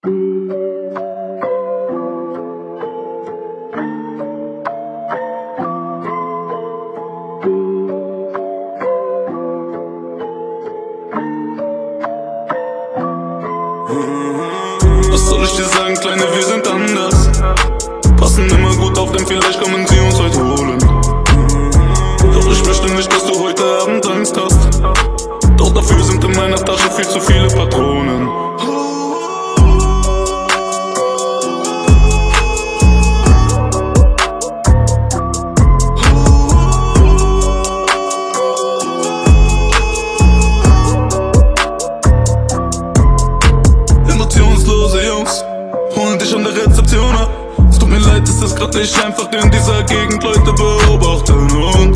Was soll ich dir sagen, Kleine, wir sind anders. Passen immer gut auf, denn vielleicht kommen sie uns heute holen. Doch ich möchte nicht, dass du heute Abend Angst hast. Doch dafür sind in meiner Tasche viel zu viele Patronen. Emotionslose Jungs holen dich an der Rezeption ab. Es tut mir leid, es ist grad nicht einfach in dieser Gegend. Leute beobachten uns.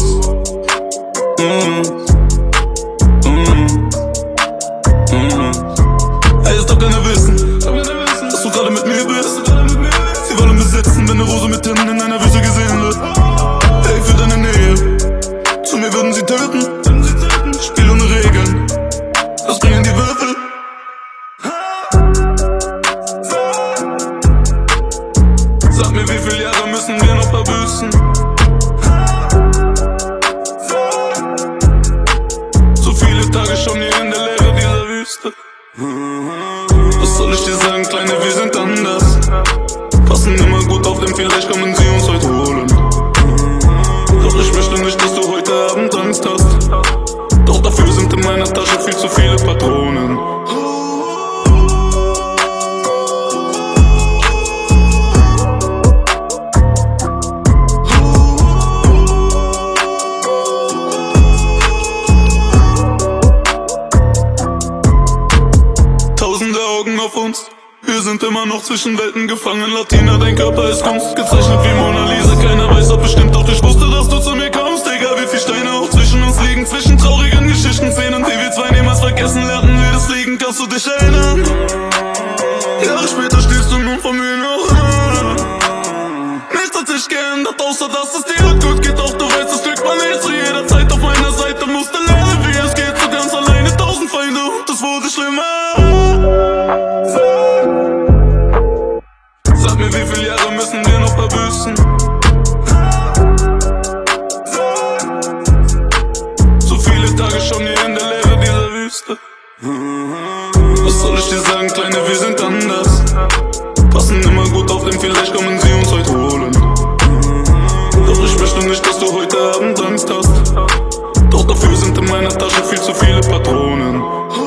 Ey, es darf keiner wissen, dass du gerade mit mir bist. Sie wollen besitzen, wenn eine Rose mit Tinnen in einer Wüste gesehen wird. Ey, für deine Nähe, zu mir würden sie töten. Spiel ohne Regeln, das bringen die Würfel. Sag mir, wie viele Jahre müssen wir noch verbüßen? So viele Tage schon hier in der Leere dieser Wüste. Was soll ich dir sagen, Kleine, wir sind anders. Passen immer gut auf, denn vielleicht kommen sie uns heute holen. Doch ich möchte nicht, dass du heute Abend Angst hast. Doch dafür sind in meiner Tasche viel zu viele Patronen. Tausende Augen auf uns, wir sind immer noch zwischen Welten gefangen. Latina, dein Körper ist Kunst, gezeichnet wie Mona Lisa. Keiner weiß ob bestimmt, doch ich wusste, dass du zu mir kommst. Egal wie viele Steine auch zwischen uns liegen, zwischen traurigen Geschichten, Szenen, die wir zwei niemals vergessen, lernten wir das Liegen. Kannst du dich erinnern? Jahre später stehst du nun vor mir noch. Nichts hat sich geändert, außer dass es dir gut geht. Doch du weißt, das Glück war nicht zu jeder Zeit auf meiner Seite. Musste lernen, wie es geht, so ganz alleine. 1000 Feinde, das wurde schlimmer. Sag mir, wie viele Jahre müssen wir noch verbüßen? So viele Tage schon hier in der Leere dieser Wüste. Was soll ich dir sagen, Kleine, wir sind anders. Passen immer gut auf, denn vielleicht kommen sie uns heute holen. Doch ich möchte nicht, dass du heute Abend Angst hast. Doch dafür sind in meiner Tasche viel zu viele Patronen.